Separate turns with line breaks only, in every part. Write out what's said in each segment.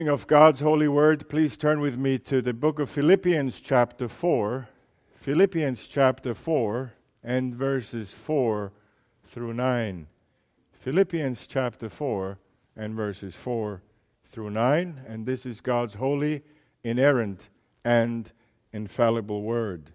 Of God's holy word, please turn with me to the book of Philippians chapter 4. Philippians chapter 4 and verses 4 through 9. Philippians chapter 4 and verses 4 through 9. And this is God's holy, inerrant, and infallible word.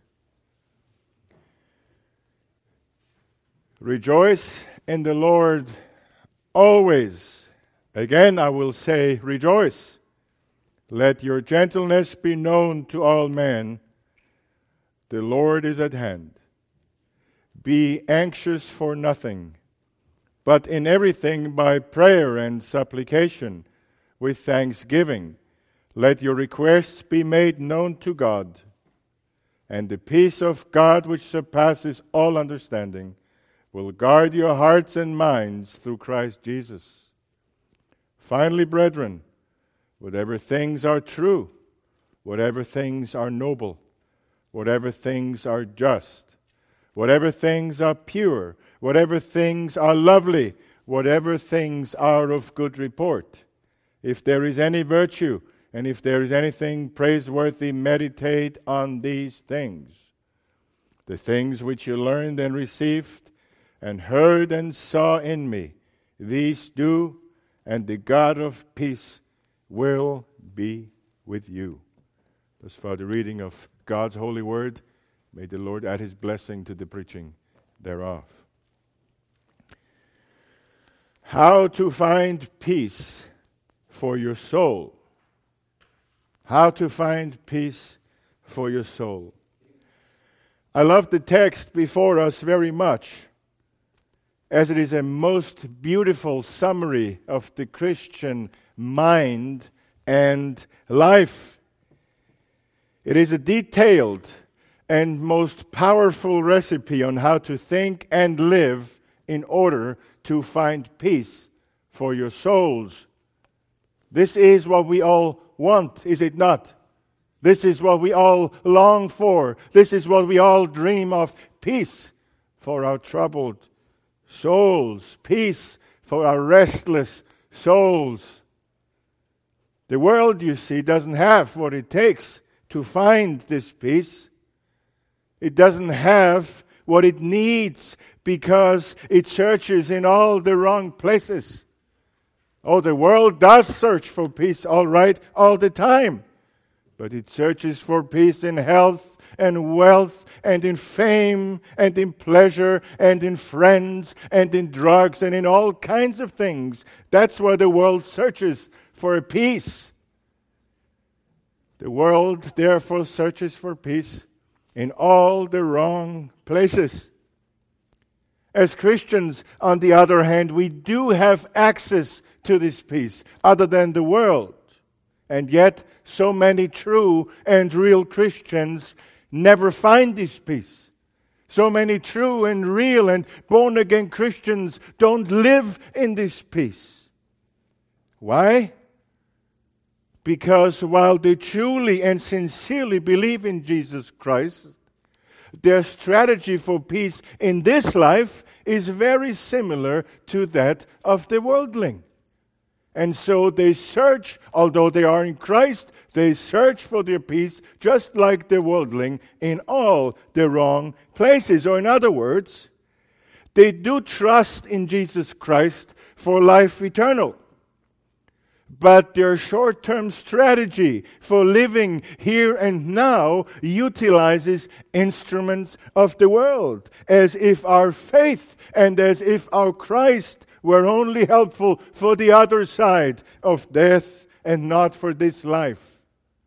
Rejoice in the Lord always. Again, I will say, rejoice. Let your gentleness be known to all men. The Lord is at hand. Be anxious for nothing, but in everything by prayer and supplication, with thanksgiving, let your requests be made known to God. And the peace of God, which surpasses all understanding, will guard your hearts and minds through Christ Jesus. Finally, brethren, whatever things are true, whatever things are noble, whatever things are just, whatever things are pure, whatever things are lovely, whatever things are of good report, if there is any virtue, and if there is anything praiseworthy, meditate on these things. The things which you learned and received, and heard and saw in me, these do, and the God of peace will be with you. Thus far the reading of God's holy word. May the Lord add his blessing to the preaching thereof. How to find peace for your soul. How to find peace for your soul. I love the text before us very much, as it is a most beautiful summary of the Christian mind and life. It is a detailed and most powerful recipe on how to think and live in order to find peace for your souls. This is what we all want, is it not? This is what we all long for. This is what we all dream of. Peace for our troubled souls. Peace for our restless souls. The world, you see, doesn't have what it takes to find this peace. It doesn't have what it needs because it searches in all the wrong places. Oh, the world does search for peace, all right, all the time. But it searches for peace in health and wealth and in fame and in pleasure and in friends and in drugs and in all kinds of things. That's where the world searches for a peace. The world therefore searches for peace in all the wrong places. As Christians, on the other hand, we do have access to this peace other than the world. And yet, so many true and real Christians never find this peace. So many true and real and born-again Christians don't live in this peace. Why? Because while they truly and sincerely believe in Jesus Christ, their strategy for peace in this life is very similar to that of the worldling. And so they search, although they are in Christ, they search for their peace just like the worldling in all the wrong places. Or in other words, they do trust in Jesus Christ for life eternal. But their short-term strategy for living here and now utilizes instruments of the world, as if our faith and as if our Christ were only helpful for the other side of death and not for this life.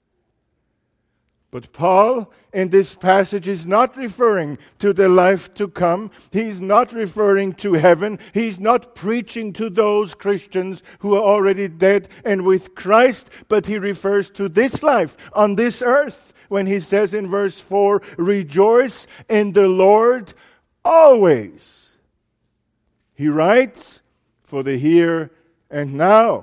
But Paul, in this passage, is not referring to the life to come. He's not referring to heaven. He's not preaching to those Christians who are already dead and with Christ, but he refers to this life on this earth when he says in verse 4, rejoice in the Lord always. He writes for the here and now.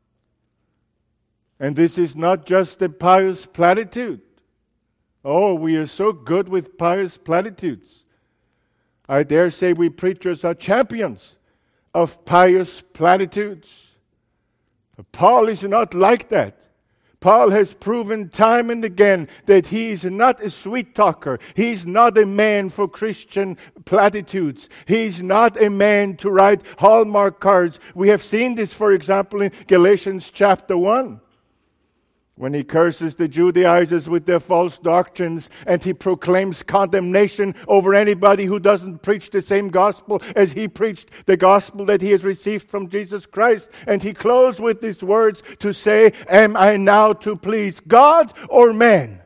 And this is not just a pious platitude. Oh, we are so good with pious platitudes. I dare say we preachers are champions of pious platitudes. Paul is not like that. Paul has proven time and again that he is not a sweet talker. He's not a man for Christian platitudes. He's not a man to write Hallmark cards. We have seen this, for example, in Galatians chapter 1. When he curses the Judaizers with their false doctrines, and he proclaims condemnation over anybody who doesn't preach the same gospel as he preached, the gospel that he has received from Jesus Christ. And he closed with these words to say, am I now to please God or man?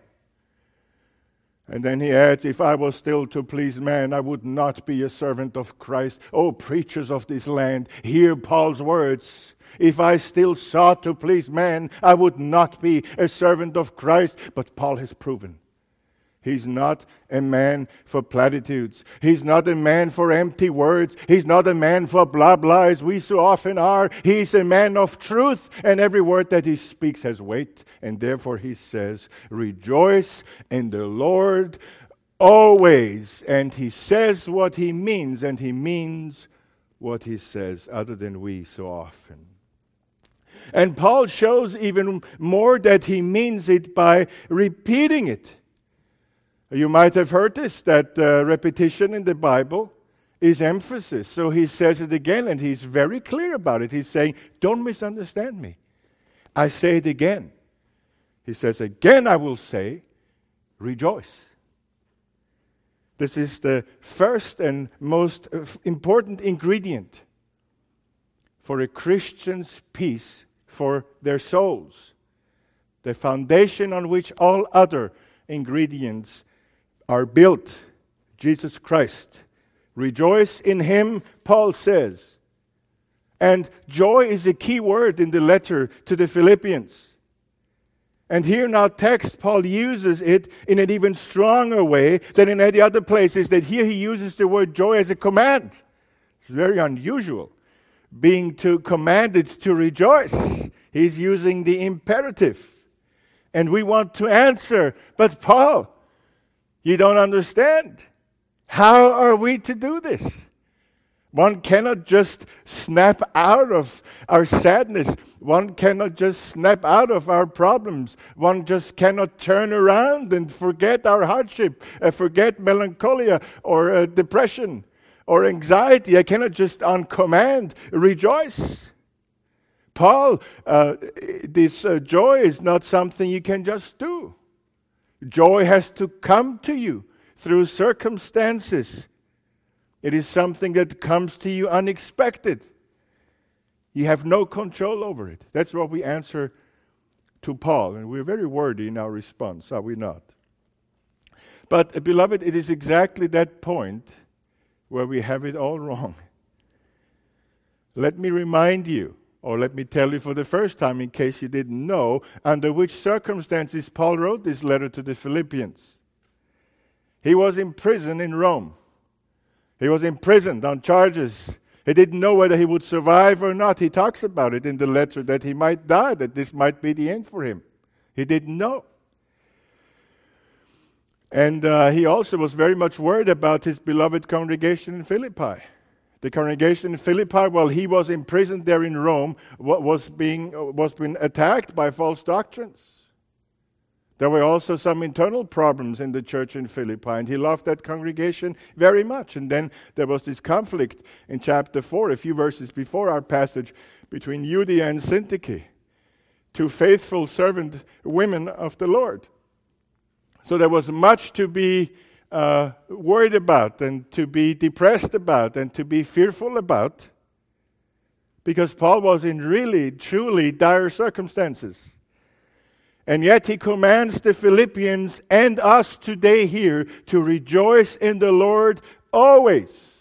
And then he adds, if I was still to please man, I would not be a servant of Christ. Oh, preachers of this land, hear Paul's words. If I still sought to please man, I would not be a servant of Christ. But Paul has proven he's not a man for platitudes. He's not a man for empty words. He's not a man for blah blah as we so often are. He's a man of truth, and every word that he speaks has weight. And therefore he says, rejoice in the Lord always. And he says what he means, and he means what he says, other than we so often. And Paul shows even more that he means it by repeating it. You might have heard this, that repetition in the Bible is emphasis. So he says it again, and he's very clear about it. He's saying, don't misunderstand me. I say it again. He says, again I will say, rejoice. This is the first and most important ingredient for a Christian's peace for their souls. The foundation on which all other ingredients are built. Jesus Christ. Rejoice in Him, Paul says. And joy is a key word in the letter to the Philippians. And here in our text, Paul uses it in an even stronger way than in any other places, that here he uses the word joy as a command. It's very unusual. Being commanded to rejoice. He's using the imperative. And we want to answer, but Paul, you don't understand. How are we to do this? One cannot just snap out of our sadness. One cannot just snap out of our problems. One just cannot turn around and forget our hardship, forget melancholia or depression or anxiety. I cannot just on command rejoice. Paul, this joy is not something you can just do. Joy has to come to you through circumstances. It is something that comes to you unexpected. You have no control over it. That's what we answer to Paul. And we're very wordy in our response, are we not? But, beloved, it is exactly that point where we have it all wrong. Let me remind you, or let me tell you for the first time in case you didn't know, under which circumstances Paul wrote this letter to the Philippians. He was in prison in Rome. He was imprisoned on charges. He didn't know whether he would survive or not. He talks about it in the letter that he might die, that this might be the end for him. He didn't know. And he also was very much worried about his beloved congregation in Philippi. The congregation in Philippi, while he was imprisoned there in Rome, was being attacked by false doctrines. There were also some internal problems in the church in Philippi, and he loved that congregation very much. And then there was this conflict in chapter 4, a few verses before our passage, between Euodia and Syntyche, two faithful servant women of the Lord. So there was much to be worried about and to be depressed about and to be fearful about, because Paul was in really, truly dire circumstances. And yet he commands the Philippians and us today here to rejoice in the Lord always.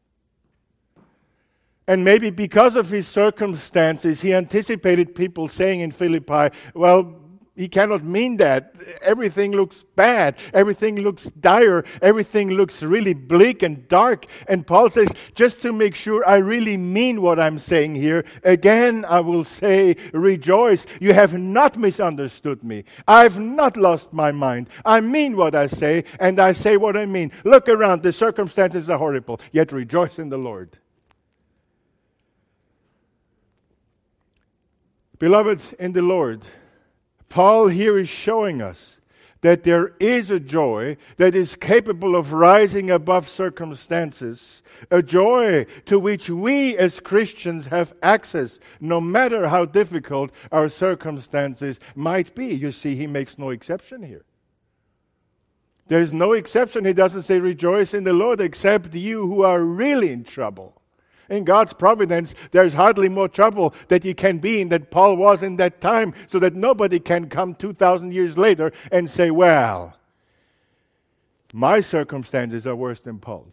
And maybe because of his circumstances, he anticipated people saying in Philippi, well, he cannot mean that. Everything looks bad. Everything looks dire. Everything looks really bleak and dark. And Paul says, just to make sure I really mean what I'm saying here, again I will say, rejoice. You have not misunderstood me. I've not lost my mind. I mean what I say, and I say what I mean. Look around. The circumstances are horrible. Yet rejoice in the Lord. Beloved in the Lord, Paul here is showing us that there is a joy that is capable of rising above circumstances, a joy to which we as Christians have access, no matter how difficult our circumstances might be. You see, he makes no exception here. There is no exception. He doesn't say, rejoice in the Lord, except you who are really in trouble. In God's providence, there's hardly more trouble that you can be in that Paul was in that time, so that nobody can come 2,000 years later and say, well, my circumstances are worse than Paul's.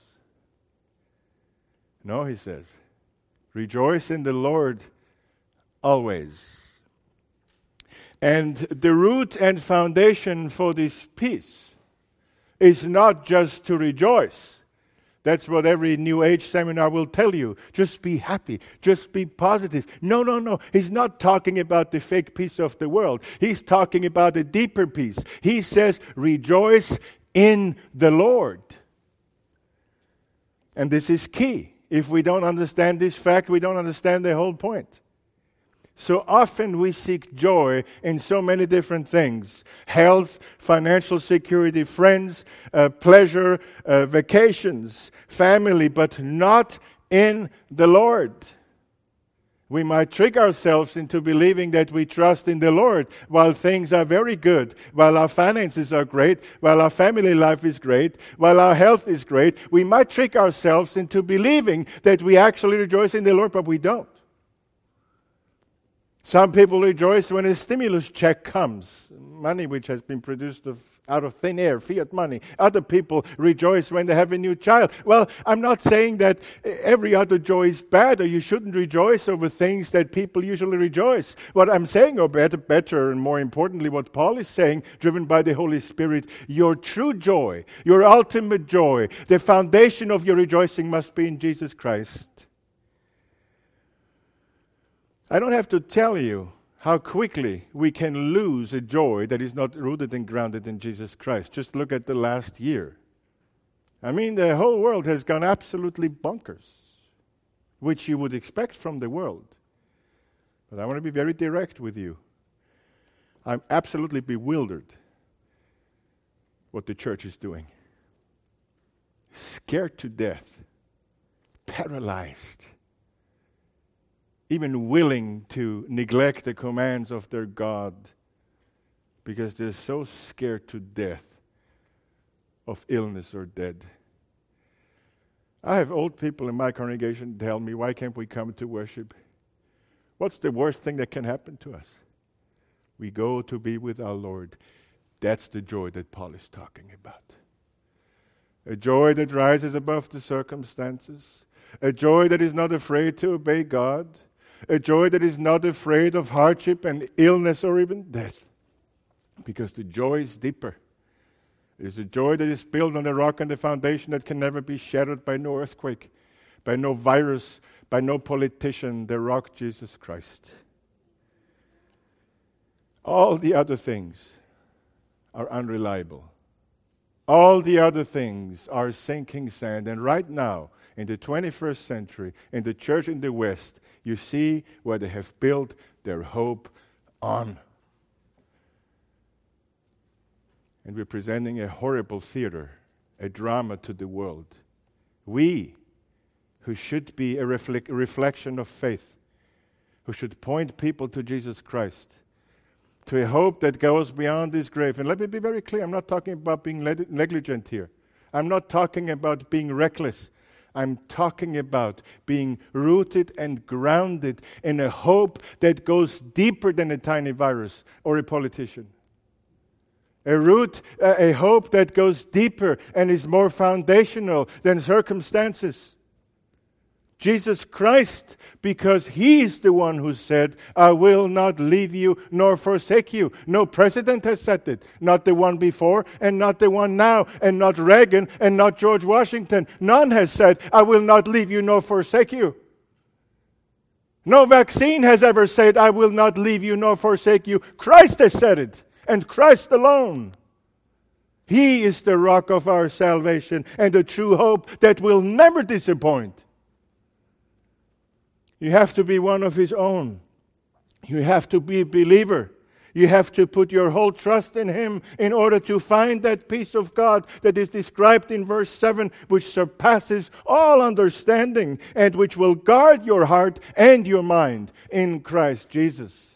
No, he says, rejoice in the Lord always. And the root and foundation for this peace is not just to rejoice. That's what every New Age seminar will tell you. Just be happy. Just be positive. No. He's not talking about the fake peace of the world. He's talking about a deeper peace. He says, rejoice in the Lord. And this is key. If we don't understand this fact, we don't understand the whole point. So often we seek joy in so many different things. Health, financial security, friends, pleasure, vacations, family, but not in the Lord. We might trick ourselves into believing that we trust in the Lord while things are very good, while our finances are great, while our family life is great, while our health is great. We might trick ourselves into believing that we actually rejoice in the Lord, but we don't. Some people rejoice when a stimulus check comes, money which has been produced out of thin air, fiat money. Other people rejoice when they have a new child. Well, I'm not saying that every other joy is bad or you shouldn't rejoice over things that people usually rejoice. What I'm saying, or better and more importantly, what Paul is saying, driven by the Holy Spirit, your true joy, your ultimate joy, the foundation of your rejoicing must be in Jesus Christ. I don't have to tell you how quickly we can lose a joy that is not rooted and grounded in Jesus Christ. Just look at the last year. I mean, the whole world has gone absolutely bonkers, which you would expect from the world. But I want to be very direct with you. I'm absolutely bewildered what the church is doing. Scared to death, paralyzed, even willing to neglect the commands of their God because they're so scared to death of illness or death. I have old people in my congregation tell me, why can't we come to worship? What's the worst thing that can happen to us? We go to be with our Lord. That's the joy that Paul is talking about. A joy that rises above the circumstances. A joy that is not afraid to obey God. A joy that is not afraid of hardship and illness or even death. Because the joy is deeper. It is a joy that is built on the rock and the foundation that can never be shattered by no earthquake, by no virus, by no politician, the rock Jesus Christ. All the other things are unreliable. All the other things are sinking sand. And right now, in the 21st century, in the church in the West, you see where they have built their hope on. And we're presenting a horrible theater, a drama to the world. We, who should be a reflection of faith, who should point people to Jesus Christ, to a hope that goes beyond this grave. And let me be very clear, I'm not talking about being negligent here. I'm not talking about being reckless. I'm talking about being rooted and grounded in a hope that goes deeper than a tiny virus or a politician. A hope that goes deeper and is more foundational than circumstances. Jesus Christ, because He is the one who said, I will not leave you nor forsake you. No president has said it. Not the one before and not the one now. And not Reagan and not George Washington. None has said, I will not leave you nor forsake you. No vaccine has ever said, I will not leave you nor forsake you. Christ has said it. And Christ alone. He is the rock of our salvation and the true hope that will never disappoint. You have to be one of His own You have to be a believer. You have to put your whole trust in Him in order to find that peace of God that is described in verse 7, which surpasses all understanding and which will guard your heart and your mind in Christ Jesus.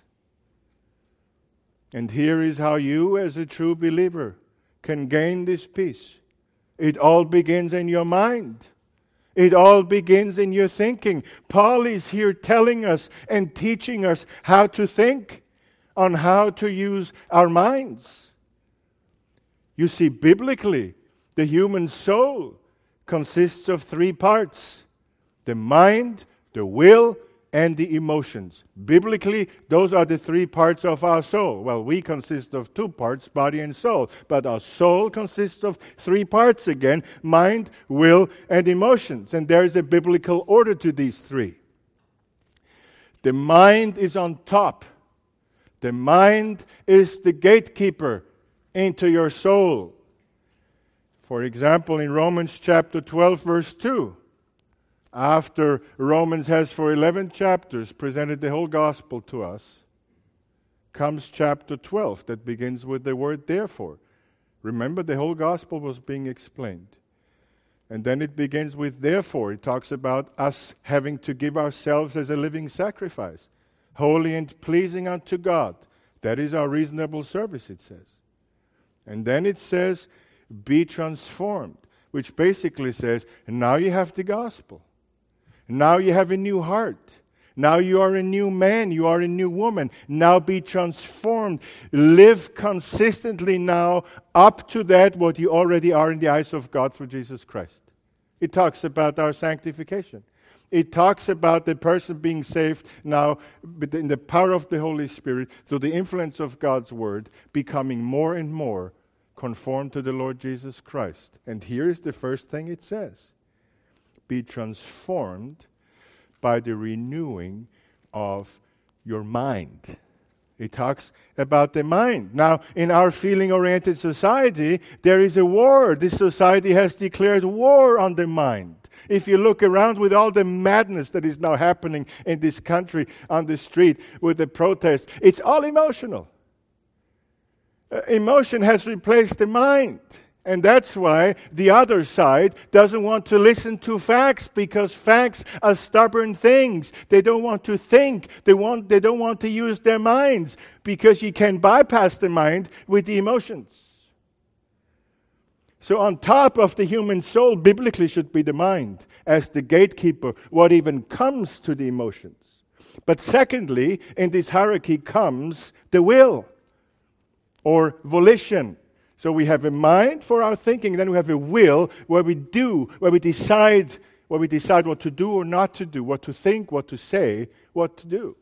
And here is how you, as a true believer, can gain this peace. It all begins in your mind. It all begins in your thinking. Paul is here telling us and teaching us how to think, on how to use our minds. You see, biblically, the human soul consists of three parts: the mind, the will, and the emotions. Biblically, those are the three parts of our soul. Well, we consist of two parts, body and soul. But our soul consists of three parts again: mind, will, and emotions. And there is a biblical order to these three. The mind is on top. The mind is the gatekeeper into your soul. For example, in Romans chapter 12, verse 2, after Romans has for 11 chapters presented the whole gospel to us, comes chapter 12 that begins with the word therefore. Remember, the whole gospel was being explained. And then it begins with therefore. It talks about us having to give ourselves as a living sacrifice, holy and pleasing unto God. That is our reasonable service, it says. And then it says, be transformed, which basically says, now you have the gospel. Now you have a new heart. Now you are a new man. You are a new woman. Now be transformed. Live consistently now up to that what you already are in the eyes of God through Jesus Christ. It talks about our sanctification. It talks about the person being saved now in the power of the Holy Spirit through the influence of God's Word, becoming more and more conformed to the Lord Jesus Christ. And here is the first thing it says: be transformed by the renewing of your mind. It talks about the mind. Now, in our feeling-oriented society, there is a war. This society has declared war on the mind. If you look around with all the madness that is now happening in this country on the street with the protests, it's all emotional. Emotion has replaced the mind. And that's why the other side doesn't want to listen to facts, because facts are stubborn things. They don't want to think. They don't want to use their minds, because you can bypass the mind with the emotions. So on top of the human soul, biblically should be the mind as the gatekeeper, what even comes to the emotions. But secondly, in this hierarchy comes the will or volition. So we have a mind for our thinking, then we have a will where we decide what to do or not to do, what to think, what to say, what to do.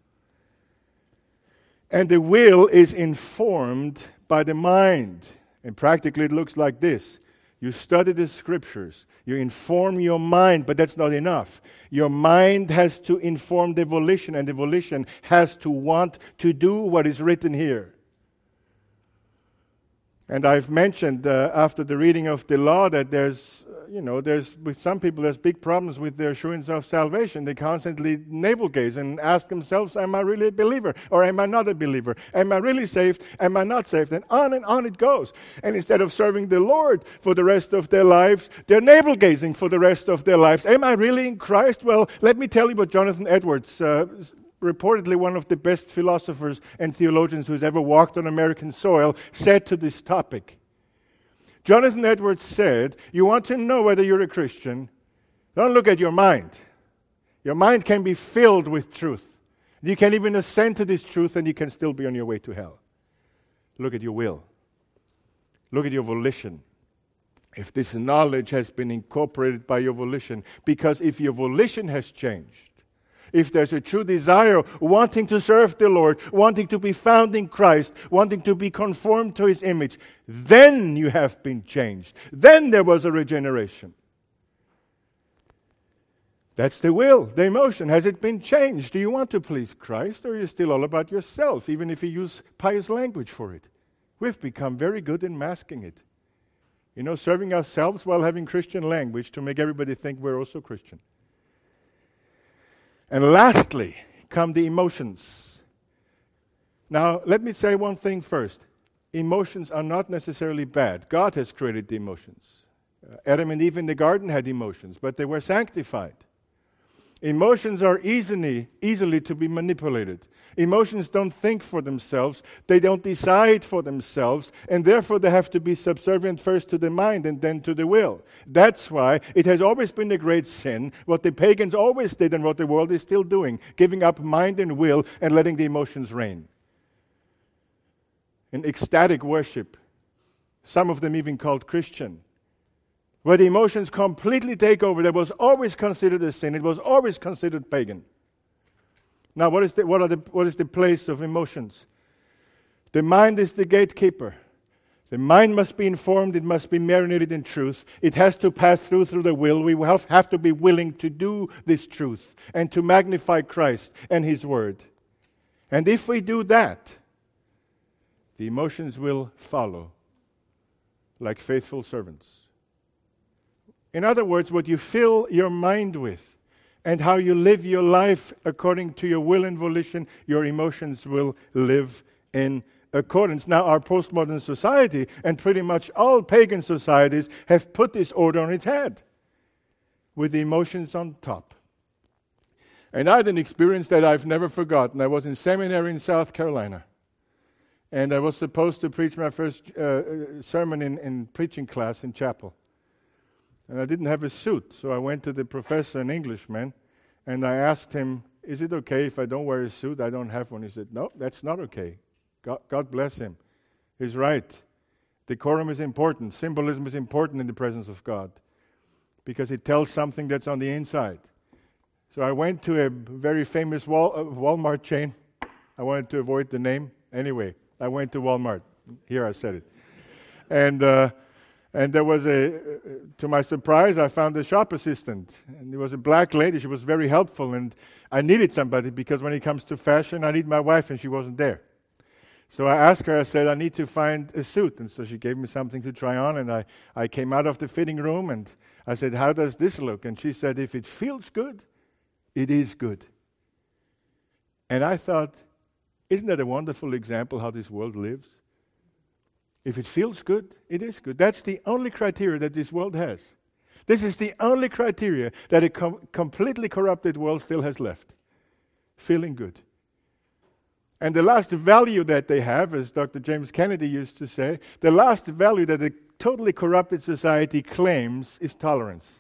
And the will is informed by the mind. And practically it looks like this. You study the scriptures, you inform your mind, but that's not enough. Your mind has to inform the volition, and the volition has to want to do what is written here. And I've mentioned after the reading of the law that there's with some people there's big problems with their assurance of salvation. They constantly navel gaze and ask themselves, am I really a believer or am I not a believer? Am I really saved? Am I not saved? And on it goes. And instead of serving the Lord for the rest of their lives, they're navel gazing for the rest of their lives. Am I really in Christ? Well, let me tell you what Jonathan Edwards, reportedly one of the best philosophers and theologians who's ever walked on American soil, said to this topic. Jonathan Edwards said, you want to know whether you're a Christian, don't look at your mind. Your mind can be filled with truth. You can even assent to this truth and you can still be on your way to hell. Look at your will. Look at your volition. If this knowledge has been incorporated by your volition, because if your volition has changed, if there's a true desire, wanting to serve the Lord, wanting to be found in Christ, wanting to be conformed to His image, then you have been changed. Then there was a regeneration. That's the will, the emotion. Has it been changed? Do you want to please Christ, or are you still all about yourself, even if you use pious language for it? We've become very good in masking it. Serving ourselves while having Christian language to make everybody think we're also Christian. And lastly, come the emotions. Now, let me say one thing first. Emotions are not necessarily bad. God has created the emotions. Adam and Eve in the garden had emotions, but they were sanctified. Emotions are easily to be manipulated. Emotions don't think for themselves. They don't decide for themselves, and therefore they have to be subservient first to the mind and then to the will. That's why it has always been a great sin, what the pagans always did and what the world is still doing, giving up mind and will and letting the emotions reign. In ecstatic worship, some of them even called Christian, where the emotions completely take over, that was always considered a sin. It was always considered pagan. Now, what is the place of emotions? The mind is the gatekeeper. The mind must be informed. It must be marinated in truth. It has to pass through the will. We have to be willing to do this truth and to magnify Christ and His Word. And if we do that, the emotions will follow like faithful servants. In other words, what you fill your mind with and how you live your life according to your will and volition, your emotions will live in accordance. Now, our postmodern society and pretty much all pagan societies have put this order on its head with the emotions on top. And I had an experience that I've never forgotten. I was in seminary in South Carolina. And I was supposed to preach my first sermon in preaching class in chapel. And I didn't have a suit, so I went to the professor, an Englishman, and I asked him, is it okay if I don't wear a suit? I don't have one. He said, no, that's not okay. God bless him. He's right. Decorum is important. Symbolism is important in the presence of God because it tells something that's on the inside. So I went to a very famous Walmart chain. I wanted to avoid the name. Anyway, I went to Walmart. Here I said it. And there was to my surprise, I found a shop assistant. And there was a black lady. She was very helpful. And I needed somebody because when it comes to fashion, I need my wife, and she wasn't there. So I asked her, I said, I need to find a suit. And so she gave me something to try on. And I came out of the fitting room, and I said, how does this look? And she said, if it feels good, it is good. And I thought, isn't that a wonderful example how this world lives? If it feels good, it is good. That's the only criteria that this world has. This is the only criteria that a completely corrupted world still has left. Feeling good. And the last value that they have, as Dr. James Kennedy used to say, the last value that a totally corrupted society claims is tolerance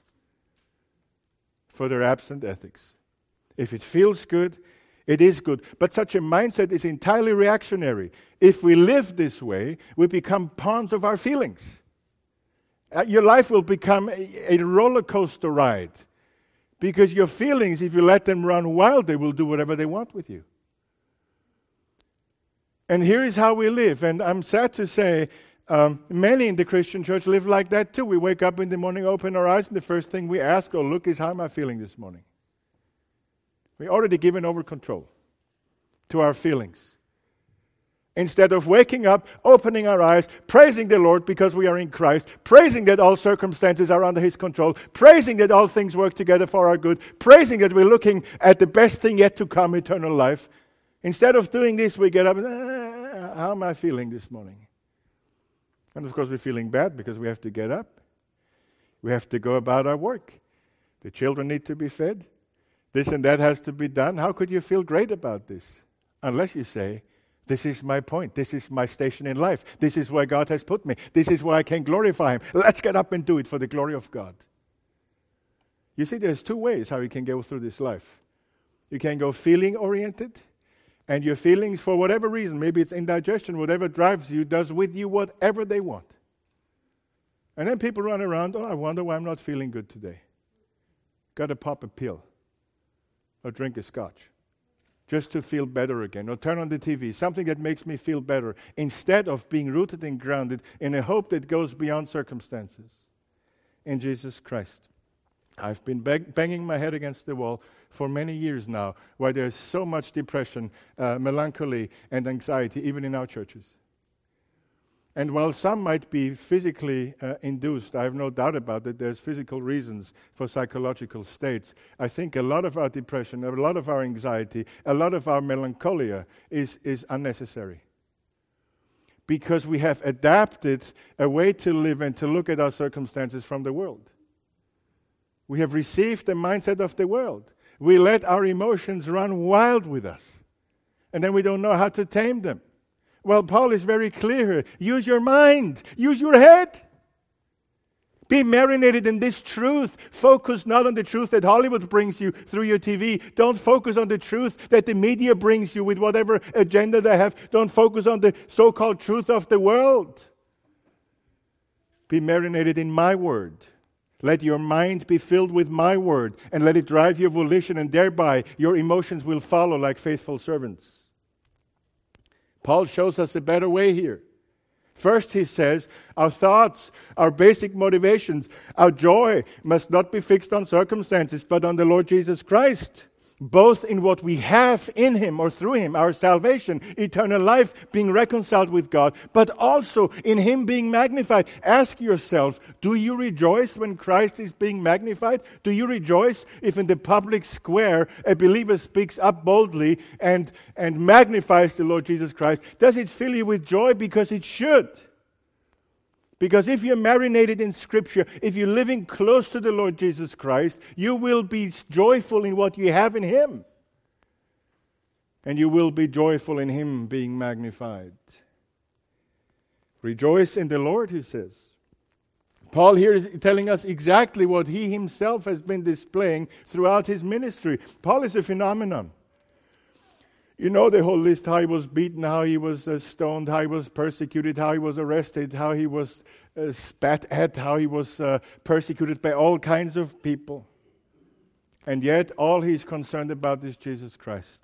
for their absent ethics. If it feels good, it is good. But such a mindset is entirely reactionary. If we live this way, we become pawns of our feelings. Your life will become a roller coaster ride. Because your feelings, if you let them run wild, they will do whatever they want with you. And here is how we live. And I'm sad to say, many in the Christian church live like that too. We wake up in the morning, open our eyes, and the first thing we ask or look is, how am I feeling this morning? We're already given over control to our feelings. Instead of waking up, opening our eyes, praising the Lord because we are in Christ, praising that all circumstances are under His control, praising that all things work together for our good, praising that we're looking at the best thing yet to come, eternal life. Instead of doing this, we get up and, how am I feeling this morning? And of course, we're feeling bad because we have to get up. We have to go about our work. The children need to be fed. This and that has to be done. How could you feel great about this? Unless you say, this is my point. This is my station in life. This is where God has put me. This is where I can glorify Him. Let's get up and do it for the glory of God. You see, there's two ways how you can go through this life. You can go feeling-oriented, and your feelings, for whatever reason, maybe it's indigestion, whatever drives you, does with you whatever they want. And then people run around, I wonder why I'm not feeling good today. Got to pop a pill. Or drink a scotch, just to feel better again, or turn on the TV, something that makes me feel better, instead of being rooted and grounded in a hope that goes beyond circumstances in Jesus Christ. I've been banging my head against the wall for many years now, why there's so much depression, melancholy, and anxiety, even in our churches. And while some might be physically induced, I have no doubt about it, there's physical reasons for psychological states. I think a lot of our depression, a lot of our anxiety, a lot of our melancholia is unnecessary. Because we have adapted a way to live and to look at our circumstances from the world. We have received the mindset of the world. We let our emotions run wild with us. And then we don't know how to tame them. Well, Paul is very clear here. Use your mind. Use your head. Be marinated in this truth. Focus not on the truth that Hollywood brings you through your TV. Don't focus on the truth that the media brings you with whatever agenda they have. Don't focus on the so-called truth of the world. Be marinated in my word. Let your mind be filled with my word and let it drive your volition, and thereby your emotions will follow like faithful servants. Paul shows us a better way here. First, he says, our thoughts, our basic motivations, our joy must not be fixed on circumstances, but on the Lord Jesus Christ. Both in what we have in Him or through Him, our salvation, eternal life, being reconciled with God, but also in Him being magnified. Ask yourself, do you rejoice when Christ is being magnified? Do you rejoice if in the public square a believer speaks up boldly and magnifies the Lord Jesus Christ? Does it fill you with joy? Because it should. Because if you're marinated in Scripture, if you're living close to the Lord Jesus Christ, you will be joyful in what you have in Him. And you will be joyful in Him being magnified. Rejoice in the Lord, he says. Paul here is telling us exactly what he himself has been displaying throughout his ministry. Paul is a phenomenon. You know the whole list, how he was beaten, how he was stoned, how he was persecuted, how he was arrested, how he was spat at, how he was persecuted by all kinds of people. And yet all he's concerned about is Jesus Christ.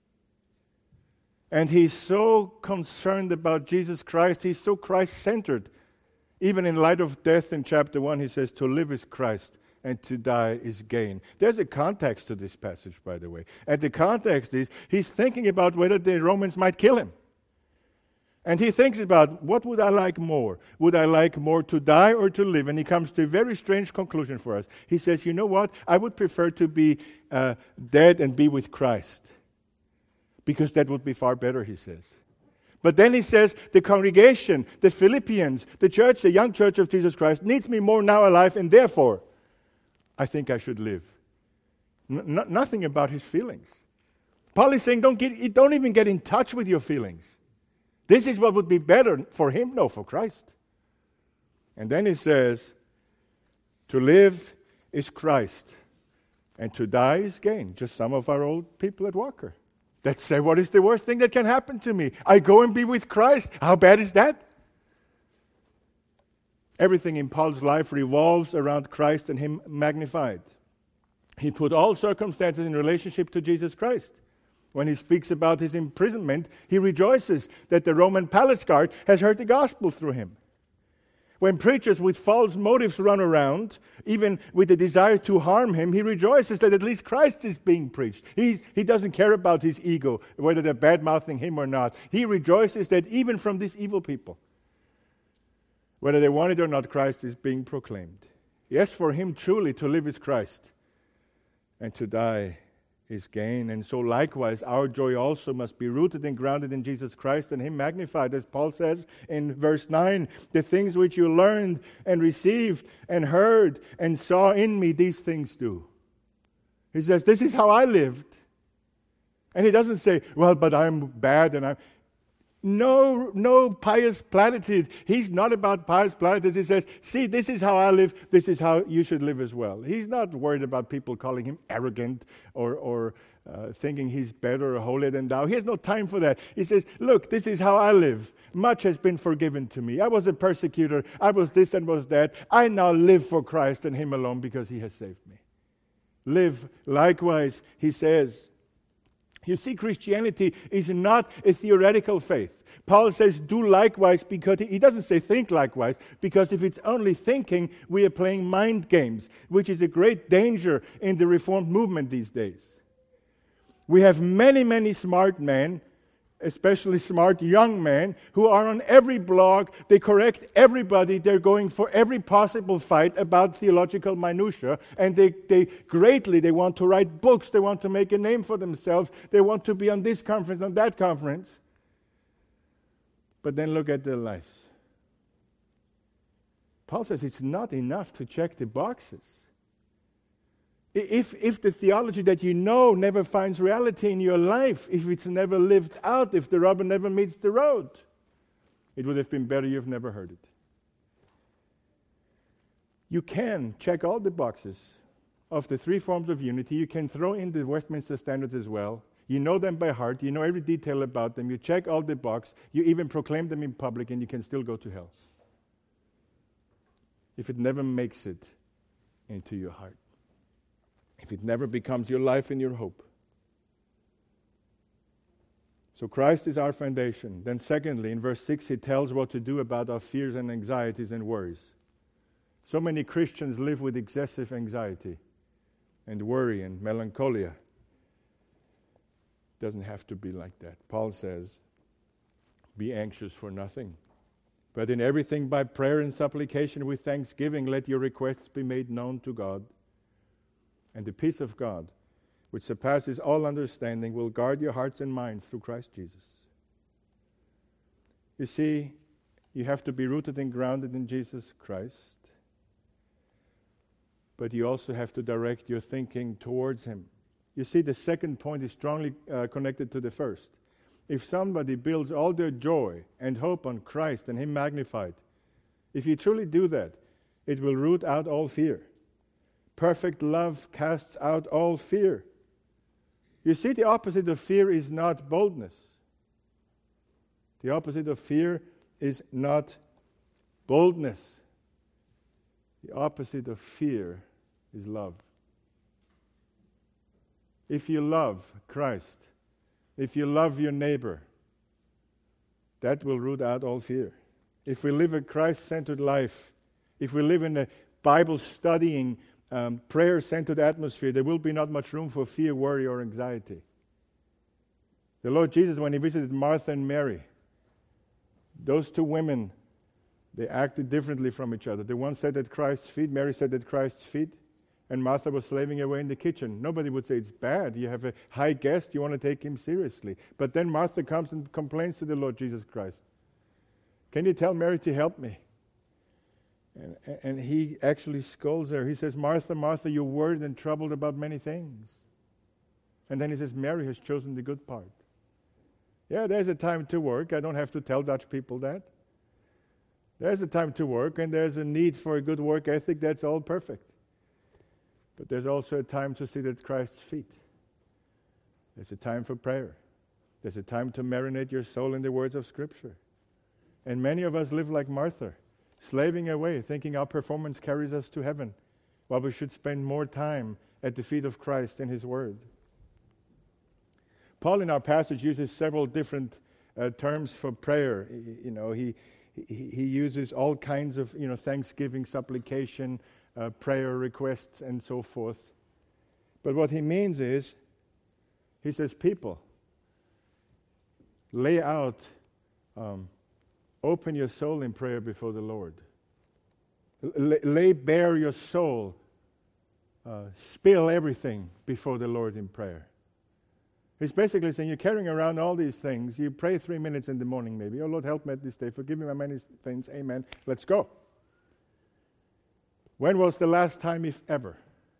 And he's so concerned about Jesus Christ, he's so Christ-centered. Even in light of death in chapter 1, he says, to live is Christ and to die is gain. There's a context to this passage, by the way. And the context is, he's thinking about whether the Romans might kill him. And he thinks about, what would I like more? Would I like more to die or to live? And he comes to a very strange conclusion for us. He says, you know what? I would prefer to be dead and be with Christ. Because that would be far better, he says. But then he says, the congregation, the Philippians, the church, the young church of Jesus Christ, needs me more now alive, and therefore, I think I should live. Nothing about his feelings. Paul is saying, don't even get in touch with your feelings. This is what would be better for him, no, for Christ. And then he says, to live is Christ, and to die is gain. Just some of our old people at Walker that say, what is the worst thing that can happen to me? I go and be with Christ. How bad is that? Everything in Paul's life revolves around Christ and Him magnified. He put all circumstances in relationship to Jesus Christ. When he speaks about his imprisonment, he rejoices that the Roman palace guard has heard the gospel through him. When preachers with false motives run around, even with the desire to harm him, he rejoices that at least Christ is being preached. He doesn't care about his ego, whether they're bad-mouthing him or not. He rejoices that even from these evil people, whether they want it or not, Christ is being proclaimed. Yes, for him truly to live is Christ, and to die is gain. And so likewise, our joy also must be rooted and grounded in Jesus Christ and Him magnified. As Paul says in verse 9, the things which you learned and received and heard and saw in me, these things do. He says, this is how I lived. And he doesn't say, well, but I'm bad and I'm... No pious platitude. He's not about pious platitudes. He says, see, this is how I live. This is how you should live as well. He's not worried about people calling him arrogant or thinking he's better or holier than thou. He has no time for that. He says, look, this is how I live. Much has been forgiven to me. I was a persecutor. I was this and was that. I now live for Christ and Him alone because He has saved me. Live likewise, he says. You see, Christianity is not a theoretical faith. Paul says, do likewise, because he doesn't say think likewise, because if it's only thinking, we are playing mind games, which is a great danger in the Reformed movement these days. We have many, many smart men especially smart young men, who are on every blog. They correct everybody. They're going for every possible fight about theological minutia, and they want to write books. They want to make a name for themselves. They want to be on this conference, on that conference. But then look at their lives. Paul says it's not enough to check the boxes. If the theology that you know never finds reality in your life, if it's never lived out, if the rubber never meets the road, it would have been better you've never heard it. You can check all the boxes of the three forms of unity. You can throw in the Westminster Standards as well. You know them by heart. You know every detail about them. You check all the boxes. You even proclaim them in public, and you can still go to hell if it never makes it into your heart. If it never becomes your life and your hope. So Christ is our foundation. Then secondly, in verse 6, he tells what to do about our fears and anxieties and worries. So many Christians live with excessive anxiety and worry and melancholia. It doesn't have to be like that. Paul says, be anxious for nothing, but in everything by prayer and supplication with thanksgiving, let your requests be made known to God. And the peace of God, which surpasses all understanding, will guard your hearts and minds through Christ Jesus. You see, you have to be rooted and grounded in Jesus Christ, but you also have to direct your thinking towards Him. You see, the second point is strongly connected to the first. If somebody builds all their joy and hope on Christ and Him magnified, if you truly do that, it will root out all fear. Perfect love casts out all fear. You see, the opposite of fear is not boldness. The opposite of fear is not boldness. The opposite of fear is love. If you love Christ, if you love your neighbor, that will root out all fear. If we live a Christ-centered life, if we live in a Bible-studying, prayer-centered atmosphere, there will be not much room for fear, worry, or anxiety. The Lord Jesus, when He visited Martha and Mary, those two women, they acted differently from each other. The one sat at Christ's feet, Mary sat at Christ's feet, and Martha was slaving away in the kitchen. Nobody would say it's bad. You have a high guest, you want to take him seriously. But then Martha comes and complains to the Lord Jesus Christ. Can you tell Mary to help me? And He actually scolds her. He says, Martha, Martha, you're worried and troubled about many things. And then He says, Mary has chosen the good part. Yeah, there's a time to work. I don't have to tell Dutch people that. There's a time to work, and there's a need for a good work ethic. That's all perfect. But there's also a time to sit at Christ's feet. There's a time for prayer. There's a time to marinate your soul in the words of Scripture. And many of us live like Martha, slaving away, thinking our performance carries us to heaven, while we should spend more time at the feet of Christ and His Word. Paul, in our passage, uses several different terms for prayer. He uses all kinds of, thanksgiving, supplication, prayer requests, and so forth. But what he means is, he says, people, lay out, open your soul in prayer before the Lord. Lay bare your soul. Spill everything before the Lord in prayer. He's basically saying, you're carrying around all these things. You pray 3 minutes in the morning maybe. Oh, Lord, help me at this day. Forgive me my many things. Amen. Let's go. When was the last time, if ever,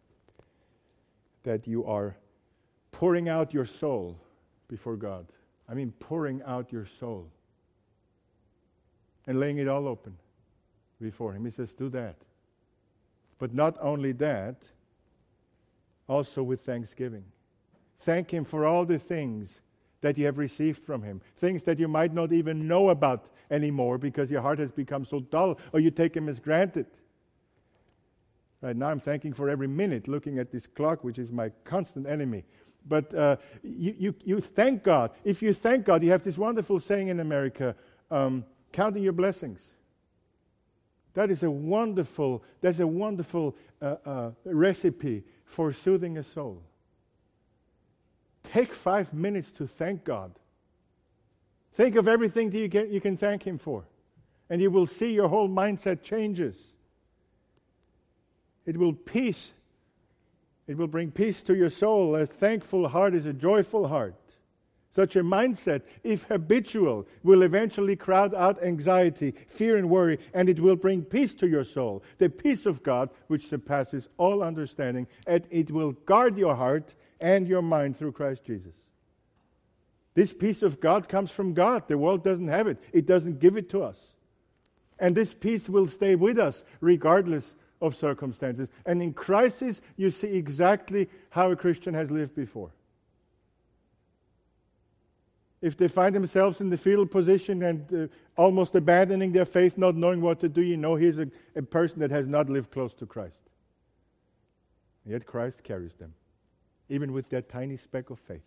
that you are pouring out your soul before God? I mean, pouring out your soul and laying it all open before Him. He says, do that. But not only that, also with thanksgiving. Thank Him for all the things that you have received from Him. Things that you might not even know about anymore because your heart has become so dull, or you take Him as granted. Right now I'm thanking for every minute looking at this clock, which is my constant enemy. But you thank God. If you thank God, you have this wonderful saying in America, counting your blessings. That's a wonderful recipe for soothing a soul. Take 5 minutes to thank God Think of everything that you can thank Him for. And you will see your whole mindset changes. It will bring peace to your soul. A thankful heart is a joyful heart. Such a mindset, if habitual, will eventually crowd out anxiety, fear, and worry, and it will bring peace to your soul. The peace of God, which surpasses all understanding, and it will guard your heart and your mind through Christ Jesus. This peace of God comes from God. The world doesn't have it. It doesn't give it to us. And this peace will stay with us regardless of circumstances. And in crisis, you see exactly how a Christian has lived before. If they find themselves in the fetal position and almost abandoning their faith, not knowing what to do, you know here's a person that has not lived close to Christ. Yet Christ carries them, even with that tiny speck of faith.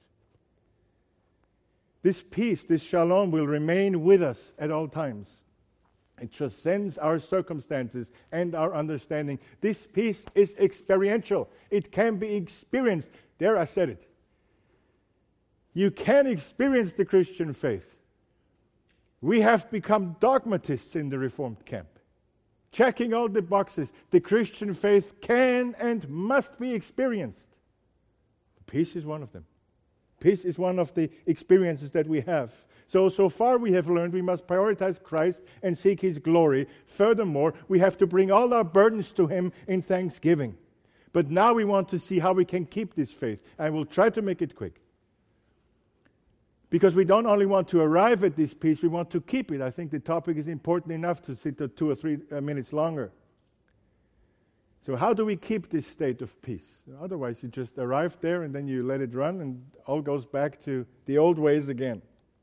This peace, this shalom, will remain with us at all times. It transcends our circumstances and our understanding. This peace is experiential. It can be experienced. There, I said it. You can experience the Christian faith. We have become dogmatists in the Reformed camp, checking all the boxes. The Christian faith can and must be experienced. Peace is one of them. Peace is one of the experiences that we have. So far we have learned we must prioritize Christ and seek His glory. Furthermore, we have to bring all our burdens to Him in thanksgiving. But now we want to see how we can keep this faith. I will try to make it quick. Because we don't only want to arrive at this peace, we want to keep it. I think the topic is important enough to sit 2 or 3 minutes longer. So how do we keep this state of peace? Otherwise, you just arrive there and then you let it run and all goes back to the old ways again.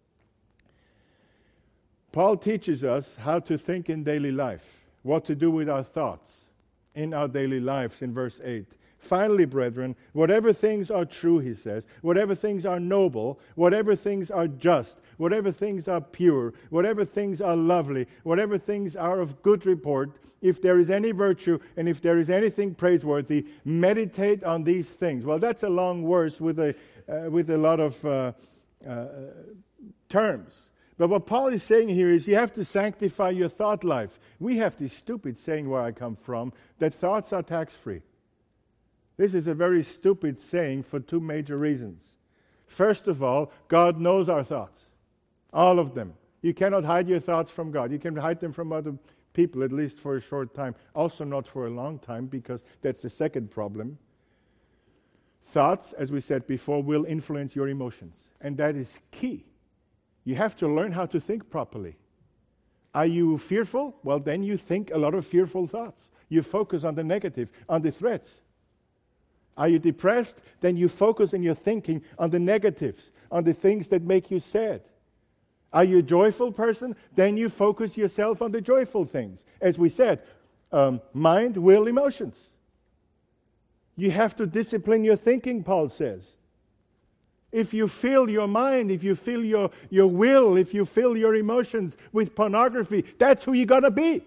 Paul teaches us how to think in daily life, what to do with our thoughts in our daily lives in verse 8. Finally, brethren, whatever things are true, he says, whatever things are noble, whatever things are just, whatever things are pure, whatever things are lovely, whatever things are of good report, if there is any virtue and if there is anything praiseworthy, meditate on these things. Well, that's a long verse with a lot of terms. But what Paul is saying here is you have to sanctify your thought life. We have this stupid saying where I come from, that thoughts are tax-free. This is a very stupid saying for 2 major reasons. First of all, God knows our thoughts, all of them. You cannot hide your thoughts from God. You can hide them from other people, at least for a short time. Also not for a long time, because that's the second problem. Thoughts, as we said before, will influence your emotions, and that is key. You have to learn how to think properly. Are you fearful? Well, then you think a lot of fearful thoughts. You focus on the negative, on the threats. Are you depressed? Then you focus in your thinking on the negatives, on the things that make you sad. Are you a joyful person? Then you focus yourself on the joyful things. As we said, mind, will, emotions. You have to discipline your thinking, Paul says. If you fill your mind, if you fill your will, if you fill your emotions with pornography, that's who you're going to be.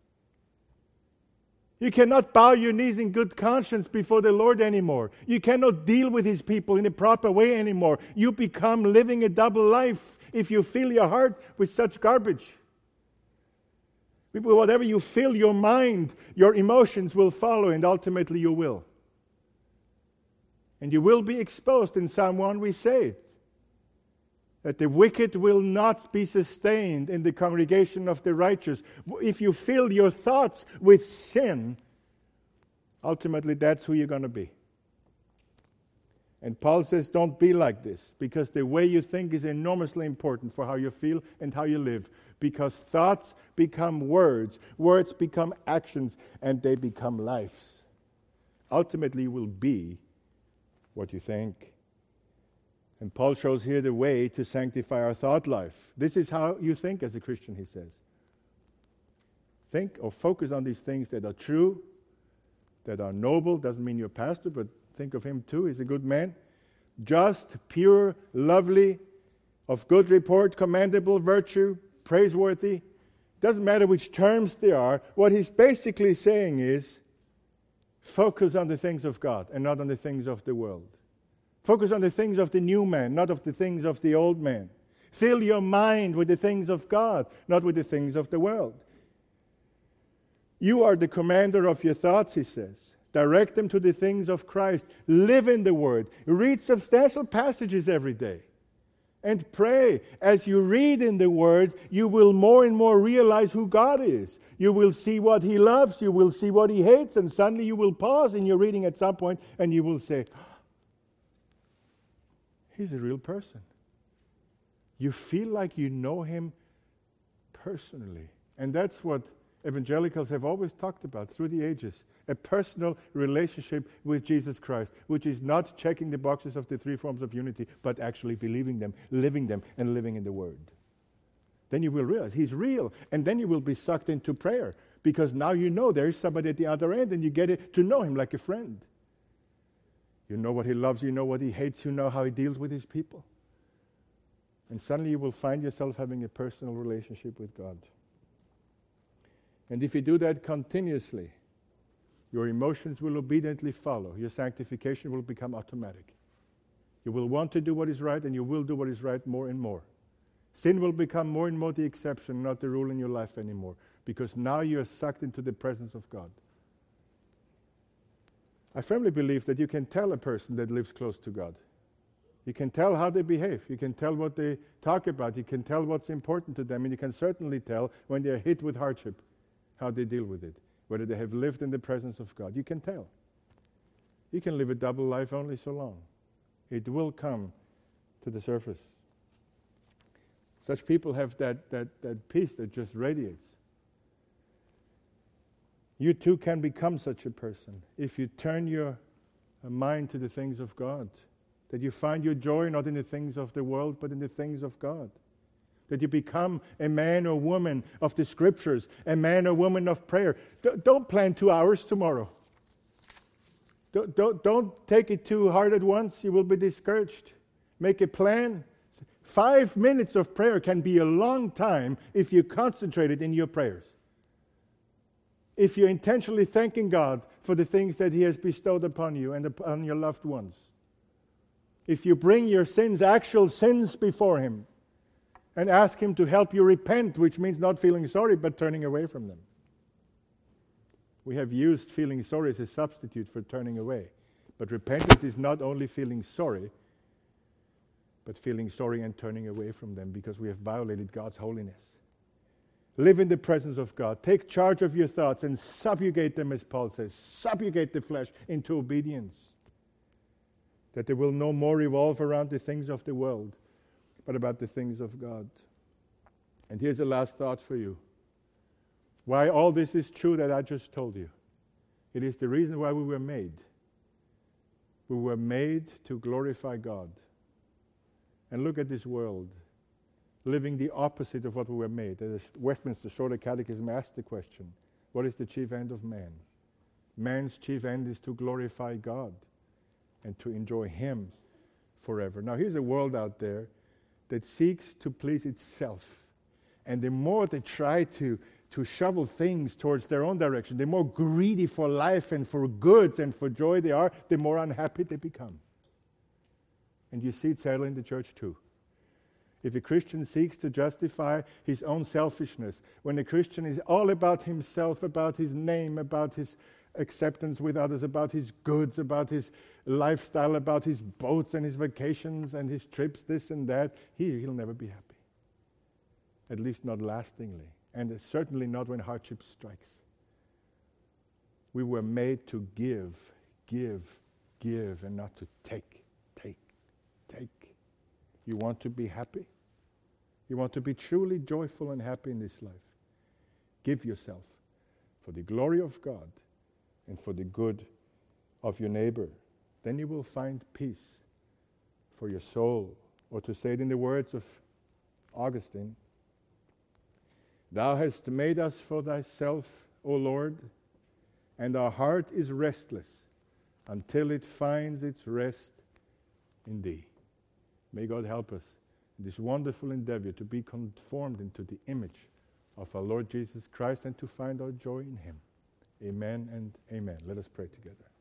You cannot bow your knees in good conscience before the Lord anymore. You cannot deal with His people in a proper way anymore. You become living a double life if you fill your heart with such garbage. Whatever you fill your mind, your emotions will follow, and ultimately you will. And you will be exposed. In Psalm 1 we say it, that the wicked will not be sustained in the congregation of the righteous. If you fill your thoughts with sin, ultimately that's who you're going to be. And Paul says, don't be like this, because the way you think is enormously important for how you feel and how you live. Because thoughts become words, words become actions, and they become lives. Ultimately, you will be what you think. And Paul shows here the way to sanctify our thought life. This is how you think as a Christian, he says. Think or focus on these things that are true, that are noble. Doesn't mean you're a pastor, but think of him too. He's a good man. Just, pure, lovely, of good report, commendable, virtue, praiseworthy. Doesn't matter which terms they are. What he's basically saying is, focus on the things of God and not on the things of the world. Focus on the things of the new man, not of the things of the old man. Fill your mind with the things of God, not with the things of the world. You are the commander of your thoughts, he says. Direct them to the things of Christ. Live in the Word. Read substantial passages every day. And pray. As you read in the Word, you will more and more realize who God is. You will see what He loves. You will see what He hates. And suddenly you will pause in your reading at some point and you will say, He's a real person. You feel like you know Him personally. And that's what evangelicals have always talked about through the ages. A personal relationship with Jesus Christ, which is not checking the boxes of the three forms of unity, but actually believing them, and living in the Word. Then you will realize He's real, and then you will be sucked into prayer, because now you know there is somebody at the other end, and you get to know Him like a friend. You know what He loves, you know what He hates, you know how He deals with His people. And suddenly you will find yourself having a personal relationship with God. And if you do that continuously, your emotions will obediently follow. Your sanctification will become automatic. You will want to do what is right, and you will do what is right more and more. Sin will become more and more the exception, not the rule in your life anymore, because now you are sucked into the presence of God. I firmly believe that you can tell a person that lives close to God. You can tell how they behave. You can tell what they talk about. You can tell what's important to them, and you can certainly tell when they are hit with hardship, how they deal with it. Whether they have lived in the presence of God. You can tell. You can live a double life only so long. It will come to the surface. Such people have that peace that just radiates. You too can become such a person if you turn your mind to the things of God. That you find your joy not in the things of the world, but in the things of God. That you become a man or woman of the Scriptures, a man or woman of prayer. Don't plan 2 hours tomorrow. Don't take it too hard at once. You will be discouraged. Make a plan. 5 minutes of prayer can be a long time if you concentrate it in your prayers. If you're intentionally thanking God for the things that He has bestowed upon you and upon your loved ones. If you bring your sins, actual sins, before Him, and ask Him to help you repent, which means not feeling sorry, but turning away from them. We have used feeling sorry as a substitute for turning away. But repentance is not only feeling sorry, but feeling sorry and turning away from them because we have violated God's holiness. Live in the presence of God. Take charge of your thoughts and subjugate them, as Paul says. Subjugate the flesh into obedience. That they will no more revolve around the things of the world, but about the things of God. And here's the last thought for you. Why all this is true that I just told you. It is the reason why we were made. We were made to glorify God. And look at this world, living the opposite of what we were made. The Westminster Shorter Catechism asked the question, what is the chief end of man? Man's chief end is to glorify God and to enjoy Him forever. Now here's a world out there that seeks to please itself. And the more they try to shovel things towards their own direction, the more greedy for life and for goods and for joy they are, the more unhappy they become. And you see it sadly in the church too. If a Christian seeks to justify his own selfishness, when a Christian is all about himself, about his name, about his acceptance with others, about his goods, about his lifestyle, about his boats and his vacations and his trips, this and that, he'll never be happy. At least not lastingly. And certainly not when hardship strikes. We were made to give, and not to take. You want to be happy? You want to be truly joyful and happy in this life? Give yourself for the glory of God and for the good of your neighbor. Then you will find peace for your soul. Or to say it in the words of Augustine, Thou hast made us for Thyself, O Lord, and our heart is restless until it finds its rest in Thee. May God help us in this wonderful endeavor to be conformed into the image of our Lord Jesus Christ and to find our joy in Him. Amen and amen. Let us pray together.